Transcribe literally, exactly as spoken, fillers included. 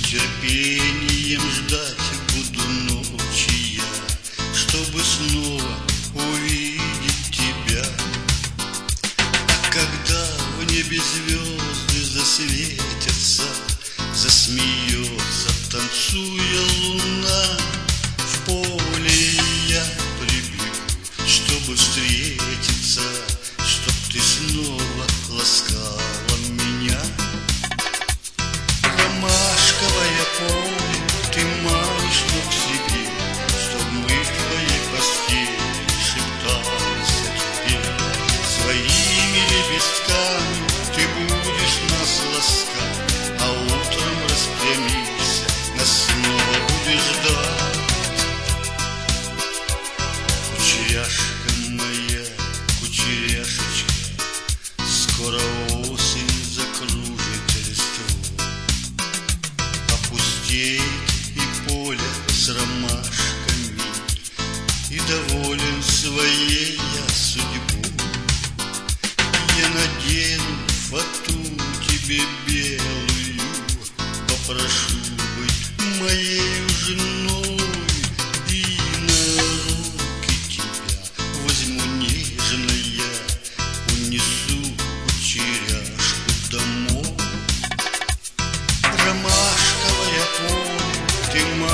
Терпением ждать буду ночи я, чтобы снова увидеть тебя. А когда в небе звезды засветятся, засмеется, танцуя луна, в поле я прибегу, чтобы встретиться, чтоб ты снова ласкала меня. Ромашковое поле, ты манишь к себе, чтоб мы в твоей постели шептались о тебе. Своими лепестками ты будешь нас ласкать, а утром распрямишься, нас снова будешь ждать. Кучеряшка моя, кучеряшечка, скоро осень закружит листву. Опустеет и поле с ромашками, и доволен своей я судьбой. Я надену фату тебе белую, попрошу быть моей женой, и на руки тебя возьму нежно я, унесу кучеряшку домой. Ромашковое поле, ты